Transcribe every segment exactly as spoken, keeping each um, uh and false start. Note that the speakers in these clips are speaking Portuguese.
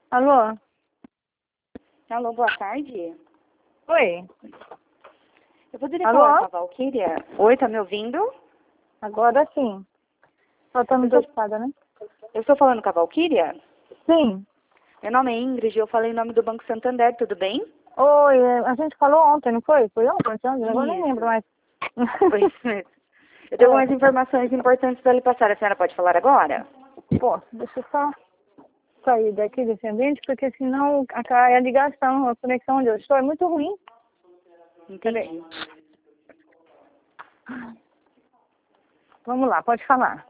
Alô? Alô, boa tarde. Oi? Eu poderia Alô? falar com a Valquíria? Oi, tá me ouvindo? Agora sim. Faltando Eu duas tô, espadas, né? eu estou falando com a Valquíria? Sim. Meu nome é Ingrid e eu falei em nome do Banco Santander, tudo bem? Oi, a gente falou ontem, não foi? Foi ontem, ontem? Agora nem Isso. lembro mais. Foi isso mesmo. Eu tenho algumas informações importantes para lhe passar. A senhora pode falar agora? Pô, deixa eu só sair daqui desse ambiente, porque senão a, a ligação, a conexão onde eu estou é muito ruim. Entendi. Vamos lá, pode falar.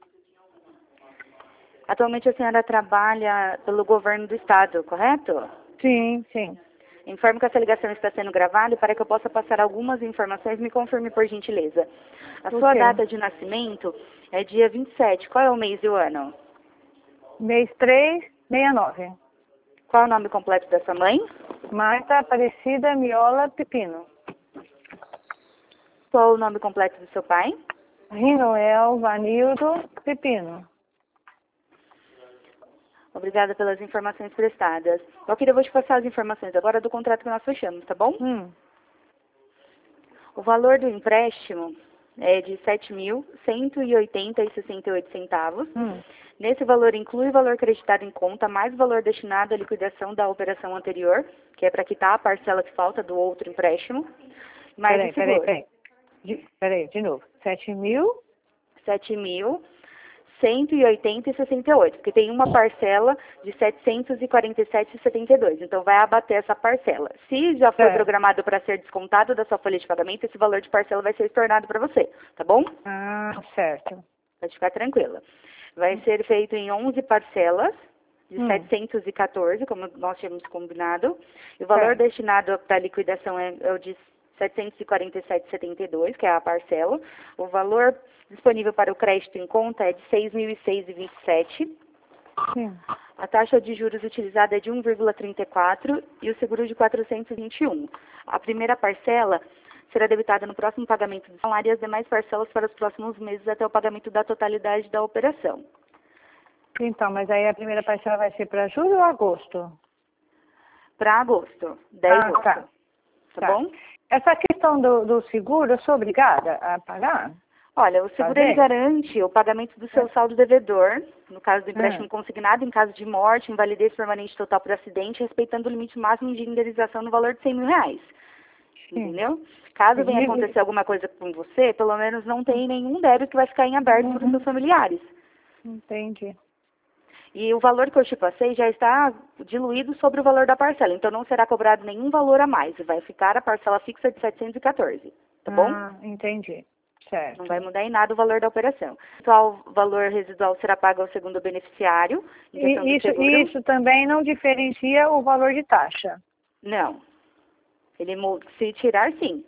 Atualmente a senhora trabalha pelo governo do estado, correto? Sim, sim. Informo que essa ligação está sendo gravada e para que eu possa passar algumas informações, me confirme por gentileza. A O sua quê? data de nascimento é dia vinte e sete. Qual é o mês e o ano? Mês três, sessenta e nove. Qual é o nome completo da sua mãe? Marta Aparecida Miola Pepino. Qual é o nome completo do seu pai? Rinoel Vanildo Pepino. Obrigada pelas informações prestadas. Valquíria, eu vou te passar as informações agora do contrato que nós fechamos, tá bom? Hum. O valor do empréstimo é de sete mil cento e oitenta e sessenta e oito centavos. Hum. Nesse valor inclui o valor creditado em conta, mais o valor destinado à liquidação da operação anterior, que é para quitar a parcela que falta do outro empréstimo, mais Peraí, o peraí, seguro. peraí. De, peraí, de novo. Sete mil? sete mil cento e oitenta e sessenta e oito, porque tem uma parcela de setecentos e quarenta e sete e setenta e dois. Então vai abater essa parcela. Se já foi Certo. programado para ser descontado da sua folha de pagamento, esse valor de parcela vai ser estornado para você, tá bom? Ah, certo. Pode ficar tranquila. Vai ser feito em onze parcelas de Hum. setecentos e quatorze, como nós tínhamos combinado. E o valor Certo. destinado para liquidação é, é o de setecentos e quarenta e sete e setenta e dois, que é a parcela. O valor disponível para o crédito em conta é de seis mil e seis reais e vinte e sete centavos. Sim. A taxa de juros utilizada é de um vírgula trinta e quatro e o seguro de quatrocentos e vinte e um. A primeira parcela será debitada no próximo pagamento do salário e as demais parcelas para os próximos meses até o pagamento da totalidade da operação. Então, mas aí a primeira parcela vai ser para julho ou agosto? Para agosto, dez de Ah, agosto. tá. Tá, Tá. bom? Essa questão do, do seguro, eu sou obrigada a pagar? Olha, o seguro ele Fazer? garante o pagamento do seu É. saldo devedor, no caso do empréstimo Hum. consignado, em caso de morte, invalidez permanente total por acidente, respeitando o limite máximo de indenização no valor de cem mil reais. Sim. Entendeu? Caso venha E- acontecer alguma coisa com você, pelo menos não tem nenhum débito que vai ficar em aberto para os seus familiares. Entendi. E o valor que eu te passei já está diluído sobre o valor da parcela, então não será cobrado nenhum valor a mais. Vai ficar a parcela fixa de setecentos e quatorze, tá bom? Ah, entendi. Certo. Não vai mudar em nada o valor da operação. O valor residual será pago ao segundo beneficiário, em questão do E isso, seguro. isso também não diferencia o valor de taxa. Não. Ele mu- se tirar, sim.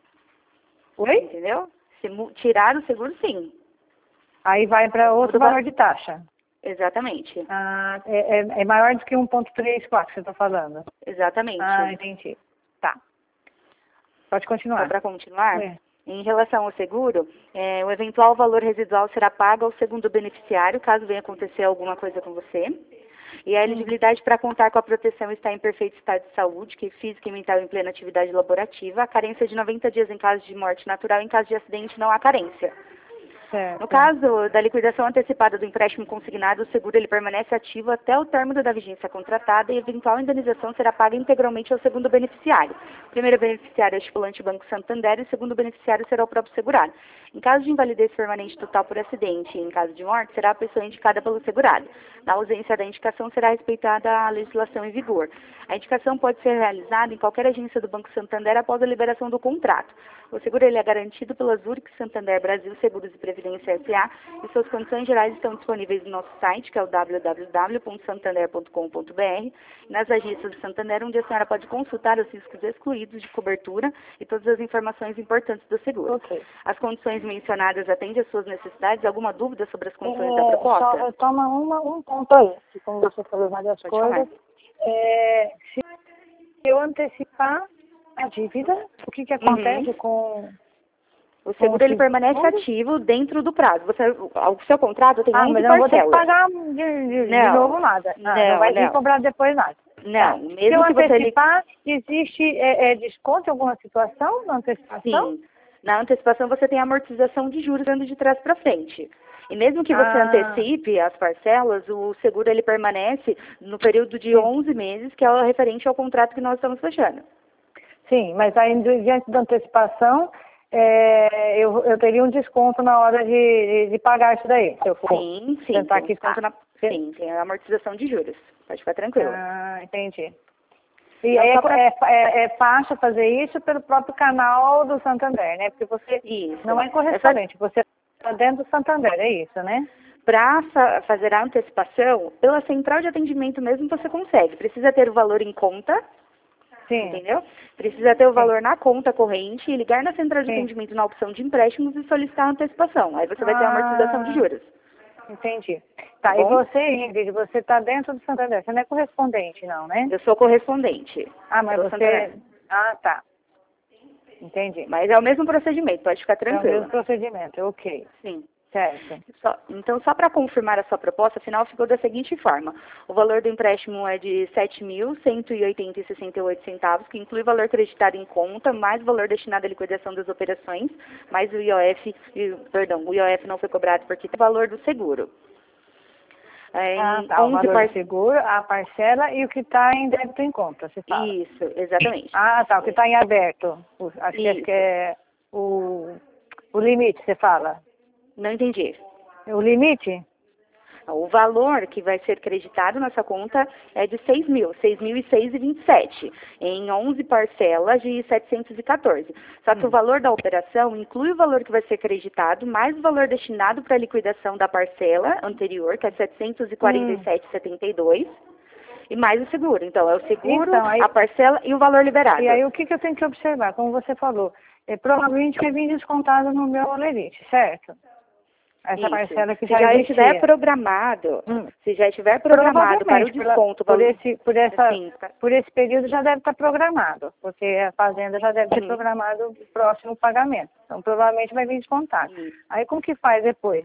Oi? Entendeu? Se mu- tirar o seguro, sim. Aí vai para outro Muda o va- valor de taxa. Exatamente. Ah, é, é, é maior do que um vírgula trinta e quatro que você está falando. Exatamente. Ah, entendi. Tá. Pode Só continuar. para continuar, É. em relação ao seguro, é, o eventual valor residual será pago ao segundo beneficiário, caso venha acontecer alguma coisa com você. E a Hum. elegibilidade para contar com a proteção está em perfeito estado de saúde, que física e mental em plena atividade laborativa. A carência de noventa dias em caso de morte natural, em caso de acidente não há carência. Certo. No caso da liquidação antecipada do empréstimo consignado, o seguro ele permanece ativo até o término da vigência contratada e a eventual indenização será paga integralmente ao segundo beneficiário. O primeiro beneficiário é o estipulante Banco Santander e o segundo beneficiário será o próprio segurado. Em caso de invalidez permanente total por acidente e em caso de morte, será a pessoa indicada pelo segurado. Na ausência da indicação, será respeitada a legislação em vigor. A indicação pode ser realizada em qualquer agência do Banco Santander após a liberação do contrato. O seguro ele é garantido pela Zurich Santander Brasil Seguros e Previdência S A e suas condições gerais estão disponíveis no nosso site, que é o w w w ponto santander ponto com ponto b r, nas agências do Santander, onde a senhora pode consultar os riscos excluídos de cobertura e todas as informações importantes do seguro. Ok. As condições mencionadas atendem às suas necessidades? Alguma dúvida sobre as condições da É, proposta? só retoma uma, um ponto aí, que como você falou várias Pode coisas. falar. É, se eu antecipar a dívida, o que, que acontece Uhum. com... O seguro ele permanece ativo dentro do prazo. Você, o seu contrato tem ah, onze mas eu não vou ter que parcelas. pagar de, de, Não, de novo nada. Ah, não, não vai ter não. que cobrar depois nada. Não, Tá. mesmo Se eu que você... antecipar, existe é, é, desconto em alguma situação na antecipação? Sim. Na antecipação você tem a amortização de juros andando de trás para frente. E mesmo que você Ah, antecipe as parcelas, o seguro ele permanece no período de sim. onze meses, que é o referente ao contrato que nós estamos fechando. Sim, mas aí diante da antecipação, é, eu, eu teria um desconto na hora de, de, de pagar isso daí, se eu for Sim, sim, tentar tem quitar. desconto na... Sim, tem a amortização de juros. Pode ficar tranquila. Ah, entendi. E Então, aí só é, pra... é, é, é fácil fazer isso pelo próprio canal do Santander, né? Porque você Isso. não é Essa... correspondente, você está dentro do Santander, é isso, né? Para fa fazer a antecipação, pela central de atendimento mesmo você consegue. Precisa ter o valor em conta, Sim. entendeu? Precisa ter o Sim. valor na conta corrente e ligar na central de Sim. atendimento na opção de empréstimos e solicitar a antecipação. Aí você vai ter a amortização de Ah, juros. entendi. Tá Tá, e bom? você, Ingrid, você está dentro do Santander, você não é correspondente, não, né? Eu sou correspondente. Ah, mas do você... Santander. Ah, tá. Entendi. Mas é o mesmo procedimento, pode ficar É o tranquila. mesmo procedimento, ok. Sim. Certo. Só- então, só para confirmar a sua proposta, afinal ficou da seguinte forma. O valor do empréstimo é de sete mil cento e oitenta e sessenta e oito centavos, que inclui o valor acreditado em conta, mais o valor destinado à liquidação das operações, mais o I O F, e, perdão, o I O F não foi cobrado porque tem o valor do seguro. É, Ah, em tá. O onze valor par... do seguro, a parcela e o que está em débito em conta, se fala. Isso, exatamente. Ah, tá. O que está em aberto. O- acho, que, acho Isso. que é o, o limite, você fala. Não entendi. O limite? O valor que vai ser creditado nessa conta é de seis mil, seis mil e seis e vinte e sete, em onze parcelas de setecentos e quatorze. Só que Hum. o valor da operação inclui o valor que vai ser creditado, mais o valor destinado para a liquidação da parcela anterior, que é setecentos e quarenta e sete vírgula setenta e dois, e mais o seguro. Então, é o seguro, Então, aí, a parcela e o valor liberado. e aí o que, que eu tenho que observar? Como você falou, é, provavelmente vai vir descontado no meu limite, certo? Essa Isso. parcela que Se já já existia. estiver programado, Hum. se já estiver programado para o Provavelmente, pela- desconto, por, valor- esse, por, essa, assim, tá- por esse período já deve estar programado, porque a fazenda já deve ter Uhum. programado o próximo pagamento. Então, provavelmente vai vir descontado. Isso. Aí, como que faz depois?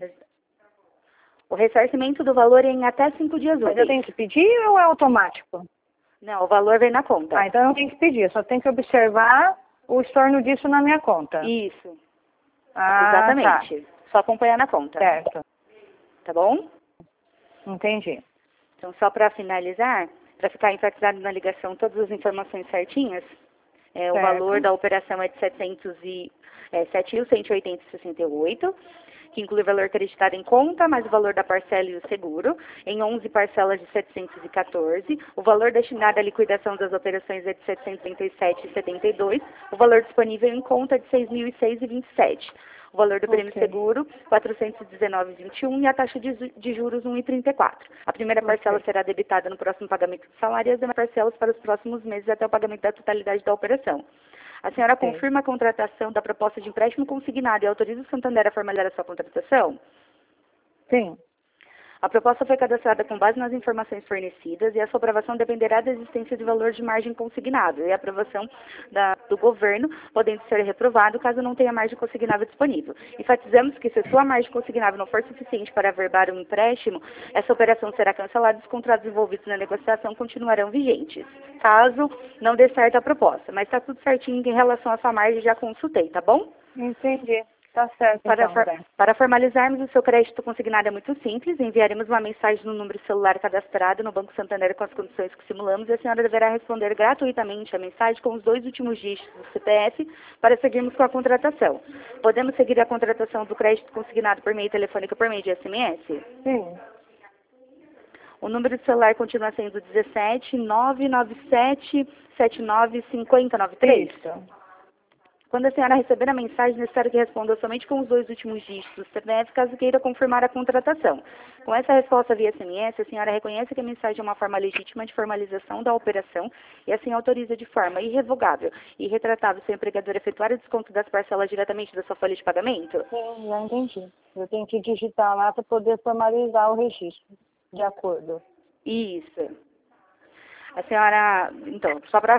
O ressarcimento do valor é em até cinco dias Mas eu úteis. tenho que pedir ou é automático? Não, o valor vem na conta. Ah, então eu não tenho que pedir, eu só tenho que observar o estorno disso na minha conta. Isso, Ah, exatamente. Só acompanhar na conta. tá. Certo. Tá bom? Entendi. Então, só para finalizar, para ficar enfatizado na ligação todas as informações certinhas, é, o Certo. valor da operação é de setecentos e, é, sete mil cento e oitenta vírgula sessenta e oito, que inclui o valor acreditado em conta, mais o valor da parcela e o seguro, em onze parcelas de setecentos e quatorze. O valor destinado à liquidação das operações é de setecentos e trinta e sete vírgula setenta e dois. O valor disponível em conta é de seis mil e seis vírgula vinte e sete. O valor do prêmio Ok. seguro, quatrocentos e dezenove vírgula vinte e um, e a taxa de, ju- de juros, um vírgula trinta e quatro. A primeira parcela Ok. será debitada no próximo pagamento do salário e as demais parcelas para os próximos meses até o pagamento da totalidade da operação. A senhora Ok. confirma a contratação da proposta de empréstimo consignado e autoriza o Santander a formalizar a sua contratação? Sim. A proposta foi cadastrada com base nas informações fornecidas e a sua aprovação dependerá da existência de valor de margem consignável e a aprovação da- do governo, podendo ser reprovado caso não tenha margem consignável disponível. Enfatizamos que se a sua margem consignável não for suficiente para averbar um empréstimo, essa operação será cancelada e os contratos envolvidos na negociação continuarão vigentes, caso não dê certo a proposta. Mas está tudo certinho em relação à sua margem, já consultei, tá bom? Entendi. Tá certo, Para, então, for- Zé. para formalizarmos o seu crédito consignado é muito simples. Enviaremos uma mensagem no número celular cadastrado no Banco Santander com as condições que simulamos e a senhora deverá responder gratuitamente a mensagem com os dois últimos dígitos do C P F para seguirmos com a contratação. Podemos seguir a contratação do crédito consignado por meio telefônico por meio de S M S? Sim. O número de celular continua sendo dezessete, nove nove sete, sete nove cinco zero nove três? Isso. Quando a senhora receber a mensagem, é necessário que responda somente com os dois últimos dígitos do C P F, caso queira confirmar a contratação. Com essa resposta via S M S, a senhora reconhece que a mensagem é uma forma legítima de formalização da operação e assim autoriza de forma irrevogável e retratável seu empregador efetuar o desconto das parcelas diretamente da sua folha de pagamento? Sim, já entendi. Eu tenho que digitar lá para poder formalizar o registro. De acordo. Isso. A senhora, então, só para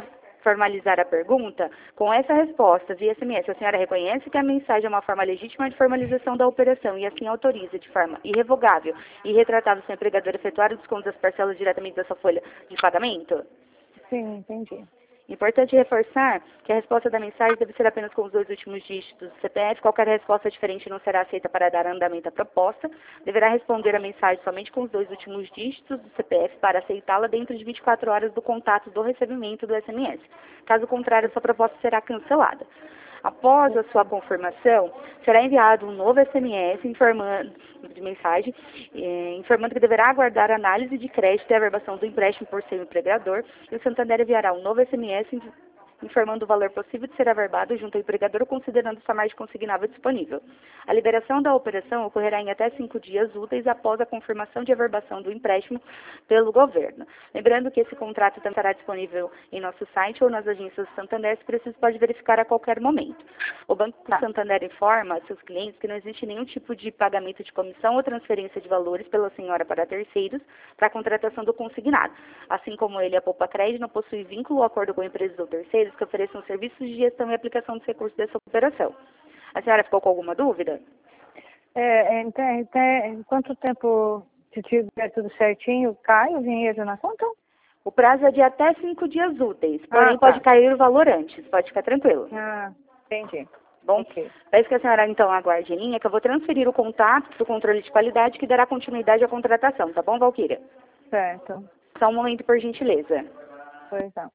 formalizar a pergunta, com essa resposta via S M S, a senhora reconhece que a mensagem é uma forma legítima de formalização da operação e assim autoriza de forma irrevogável e retratável seu empregador efetuar o desconto das parcelas diretamente da sua folha de pagamento? Sim, entendi. Importante reforçar que a resposta da mensagem deve ser apenas com os dois últimos dígitos do C P F. Qualquer resposta diferente não será aceita para dar andamento à proposta. Deverá responder a mensagem somente com os dois últimos dígitos do C P F para aceitá-la dentro de vinte e quatro horas do contato do recebimento do S M S. Caso contrário, sua proposta será cancelada. Após a sua confirmação, será enviado um novo S M S informando, de mensagem, eh, informando que deverá aguardar a análise de crédito e averbação do empréstimo por seu empregador, e o Santander enviará um novo S M S informando o valor possível de ser averbado junto ao empregador, considerando sua margem consignável disponível. A liberação da operação ocorrerá em até cinco dias úteis após a confirmação de averbação do empréstimo pelo governo. Lembrando que esse contrato também estará disponível em nosso site ou nas agências do Santander, se preciso pode verificar a qualquer momento. O Banco Tá. Santander informa a seus clientes que não existe nenhum tipo de pagamento de comissão ou transferência de valores pela senhora para terceiros para a contratação do consignado. Assim como ele, a Poupa Crédito não possui vínculo ou acordo com empresas ou terceiros que ofereçam serviços de gestão e aplicação dos recursos dessa operação. A senhora ficou com alguma dúvida? É, então, então, quanto tempo, se tiver tudo certinho, cai o dinheiro na conta? O prazo é de até cinco dias úteis, porém Ah, tá. pode cair o valor antes, pode ficar tranquilo. Ah, entendi. Bom, Ok. peço que a senhora então aguarde em linha, que eu vou transferir o contato para o controle de qualidade que dará continuidade à contratação, tá bom, Valquíria? Certo. Só um momento, por gentileza. Pois não.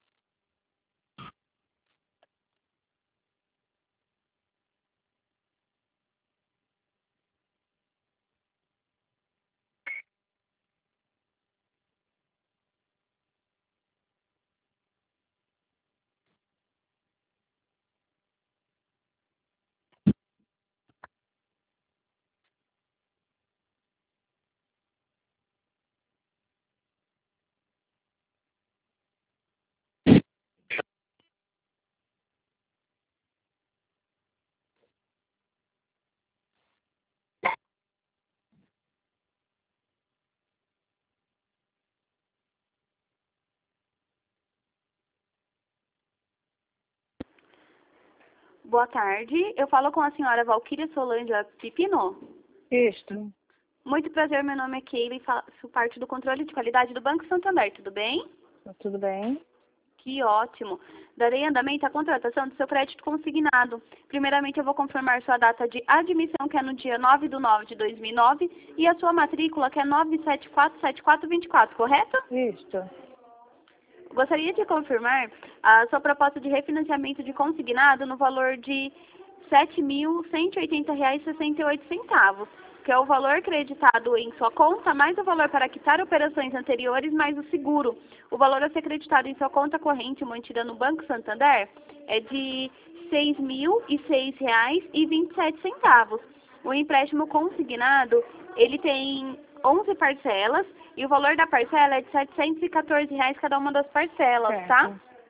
Boa tarde, eu falo com a senhora Valquíria Solândia Pipino. Isto. Muito prazer, meu nome é Keila e faço parte do controle de qualidade do Banco Santander, tudo bem? Tudo bem? Que ótimo. Darei andamento à contratação do seu crédito consignado. Primeiramente, eu vou confirmar sua data de admissão, que é no dia nove de nove de dois mil e nove, e a sua matrícula, que é nove sete quatro sete quatro dois quatro, correto? Isto. Gostaria de confirmar a sua proposta de refinanciamento de consignado no valor de sete mil cento e oitenta reais e sessenta e oito centavos, que é o valor creditado em sua conta, mais o valor para quitar operações anteriores, mais o seguro. O valor a ser creditado em sua conta corrente mantida no Banco Santander é de seis mil e seis reais e vinte e sete centavos. O empréstimo consignado, ele tem onze parcelas e o valor da parcela é de setecentos e quatorze reais cada uma das parcelas, Certo. tá?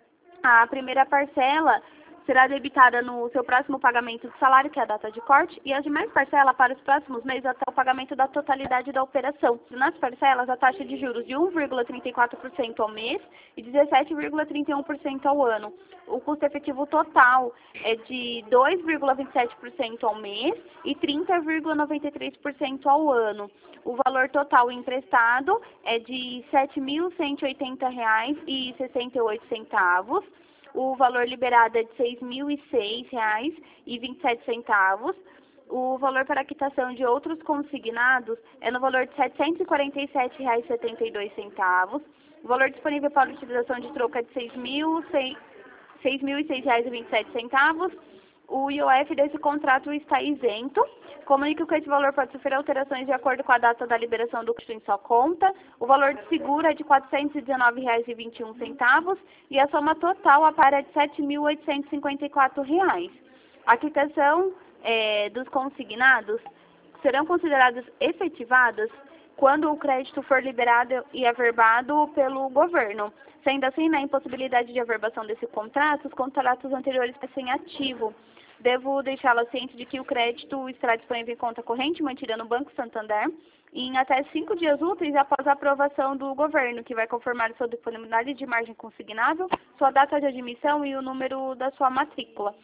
A primeira parcela será debitada no seu próximo pagamento do salário, que é a data de corte, e as demais parcelas para os próximos meses até o pagamento da totalidade da operação. Nas parcelas, a taxa de juros de um vírgula trinta e quatro por cento ao mês e dezessete vírgula trinta e um por cento ao ano. O custo efetivo total é de dois vírgula vinte e sete por cento ao mês e trinta vírgula noventa e três por cento ao ano. O valor total emprestado é de sete mil cento e oitenta reais e sessenta e oito centavos. O valor liberado é de seis mil e seis reais e vinte e sete centavos. O valor para quitação de outros consignados é no valor de setecentos e quarenta e sete reais e setenta e dois centavos. O valor disponível para utilização de troca é de seis mil e seis reais e vinte e sete centavos. O I O F desse contrato está isento. Comunique que esse valor pode sofrer alterações de acordo com a data da liberação do custo em sua conta. O valor de seguro é de quatrocentos e dezenove reais e vinte e um centavos e a soma total apara de sete mil oitocentos e cinquenta e quatro reais. A quitação é, dos consignados serão consideradas efetivadas quando o crédito for liberado e averbado pelo governo. Sendo assim, na impossibilidade de averbação desse contrato, os contratos anteriores passem ativo. Devo deixá-la ciente de que o crédito estará disponível em conta corrente mantida no Banco Santander em até cinco dias úteis após a aprovação do governo, que vai confirmar sua disponibilidade de margem consignável, sua data de admissão e o número da sua matrícula.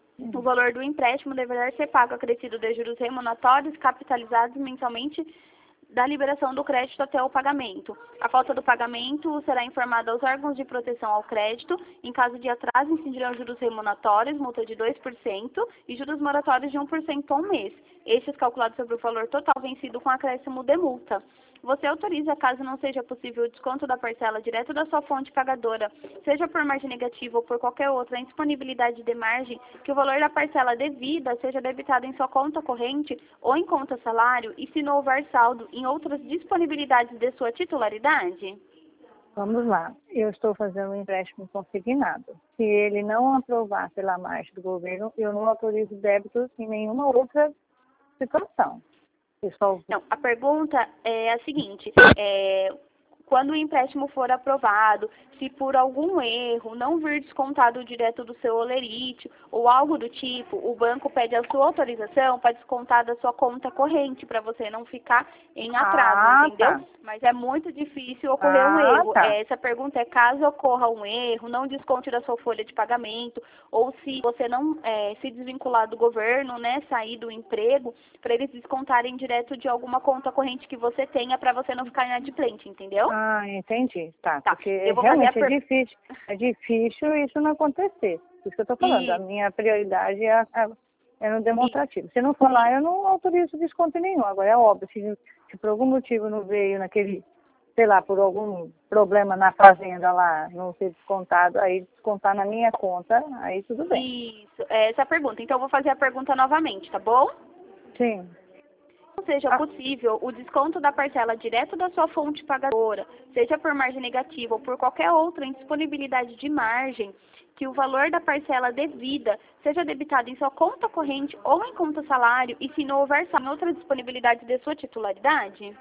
O valor do empréstimo deverá ser pago acrescido de juros remuneratórios capitalizados mensalmente da liberação do crédito até o pagamento. A falta do pagamento será informada aos órgãos de proteção ao crédito. Em caso de atraso, incidirão juros remuneratórios, multa de dois por cento e juros moratórios de um por cento ao mês. Estes calculados sobre o valor total vencido com acréscimo de multa. Você autoriza, caso não seja possível o desconto da parcela direto da sua fonte pagadora, seja por margem negativa ou por qualquer outra indisponibilidade de margem, que o valor da parcela devida seja debitado em sua conta corrente ou em conta salário e se não houver saldo em outras disponibilidades de sua titularidade? Vamos lá. Eu estou fazendo um empréstimo consignado. Se ele não aprovar pela margem do governo, eu não autorizo débitos em nenhuma outra situação. Pessoal. Não, a pergunta é a seguinte, é, quando o empréstimo for aprovado, se por algum erro não vir descontado direto do seu holerite ou algo do tipo, o banco pede a sua autorização para descontar da sua conta corrente, para você não ficar em atraso, Ah, entendeu? tá. Mas é muito difícil ocorrer Ah, um erro. tá. Essa pergunta é caso ocorra um erro, não desconte da sua folha de pagamento, ou se você não é, se desvincular do governo, né, sair do emprego, para eles descontarem direto de alguma conta corrente que você tenha, para você não ficar inadimplente, entendeu? Ah, entendi. Tá, Tá. porque Eu vou realmente fazer a per... é difícil. É difícil isso não acontecer. Isso que eu estou falando. E... A minha prioridade é, a- é no demonstrativo. E... Se não for lá, eu não autorizo desconto nenhum. Agora é óbvio, se, se por algum motivo não veio naquele, sei lá, por algum problema na fazenda lá, não ser descontado, aí descontar na minha conta, aí tudo bem. Isso, é essa a pergunta. Então eu vou fazer a pergunta novamente, tá bom? Sim. Não seja Ah, possível o desconto da parcela direto da sua fonte pagadora, seja por margem negativa ou por qualquer outra indisponibilidade de margem, que o valor da parcela devida seja debitado em sua conta corrente ou em conta salário e se não houver em outra disponibilidade de sua titularidade?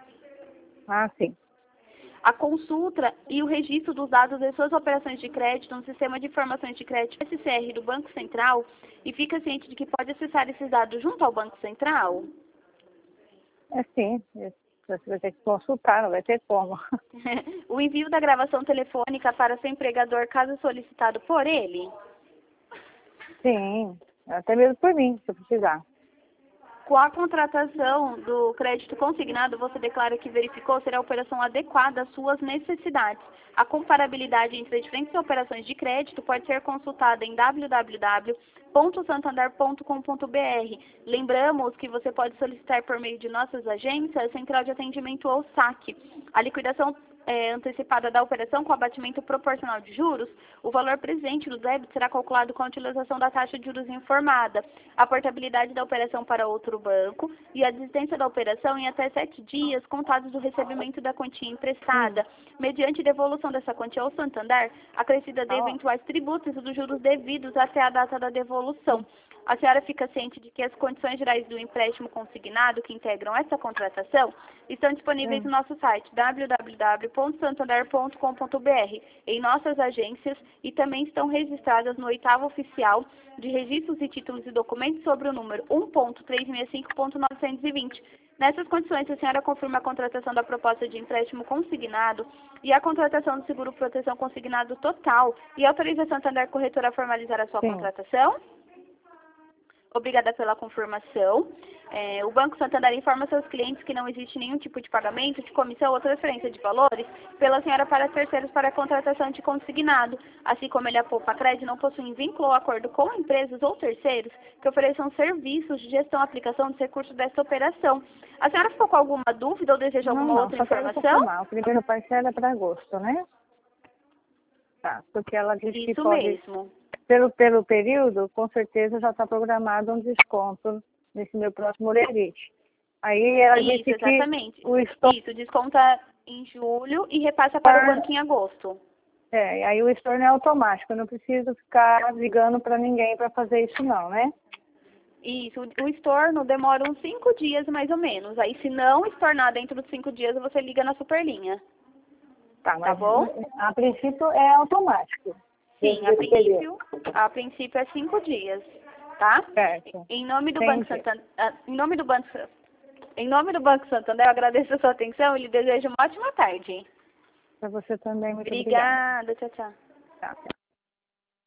ah, sim. A consulta e o registro dos dados de suas operações de crédito no Sistema de Informações de Crédito S C R do Banco Central e fica ciente de que pode acessar esses dados junto ao Banco Central? É sim. Você vai ter que consultar, não vai ter como. O envio da gravação telefônica para seu empregador, caso solicitado por ele? Sim, até mesmo por mim, se eu precisar. Com a contratação do crédito consignado, você declara que verificou ser a operação adequada às suas necessidades. A comparabilidade entre as diferentes operações de crédito pode ser consultada em w w w ponto santander ponto com ponto b r. Lembramos que você pode solicitar por meio de nossas agências, Central de Atendimento ou saque. A liquidação É, antecipada da operação com abatimento proporcional de juros, o valor presente do débito será calculado com a utilização da taxa de juros informada, a portabilidade da operação para outro banco e a desistência da operação em até sete dias contados do recebimento da quantia emprestada, mediante devolução dessa quantia ao Santander, acrescida de eventuais tributos e dos juros devidos até a data da devolução. A senhora fica ciente de que as condições gerais do empréstimo consignado que integram essa contratação estão disponíveis no nosso site w w w ponto santander ponto com ponto b r, em nossas agências e também estão registradas no oitavo oficial de registros e títulos e documentos sobre o número um ponto trezentos e sessenta e cinco ponto novecentos e vinte. Nessas condições, a senhora confirma a contratação da proposta de empréstimo consignado e a contratação do seguro proteção consignado total e autoriza a Santander Corretora a formalizar a sua Sim. contratação? Obrigada pela confirmação. É, o Banco Santander informa seus clientes que não existe nenhum tipo de pagamento, de comissão ou transferência de valores pela senhora para terceiros para a contratação de consignado, assim como ele a Poupa Crédito não possui vínculo ou acordo com empresas ou terceiros que ofereçam serviços de gestão e aplicação dos recursos desta operação. A senhora ficou com alguma dúvida ou deseja Não, alguma não, outra só quero informação? confirmar. O primeiro parcela é para agosto, né? Tá, porque ela disse que Isso pode, mesmo. pelo, pelo período, com certeza já está programado um desconto nesse meu próximo lerite. Aí ela Isso, disse exatamente. que o estoque, Isso, desconta em julho e repassa para o banco em agosto. é, aí o estorno é automático, eu não preciso ficar ligando para ninguém para fazer isso não, né? Isso, o estorno demora uns cinco dias mais ou menos. Aí se não estornar dentro dos cinco dias, você liga na Superlinha. Tá, Tá mas bom? a princípio é automático. Sim, a princípio, a princípio é cinco dias, tá? Certo. Em nome do Entendi. Banco Santander, em nome do Banco Em nome do Banco Santander, eu agradeço a sua atenção e lhe desejo uma ótima tarde. Para você também, muito obrigada. Obrigada, tchau, tchau. Tchau.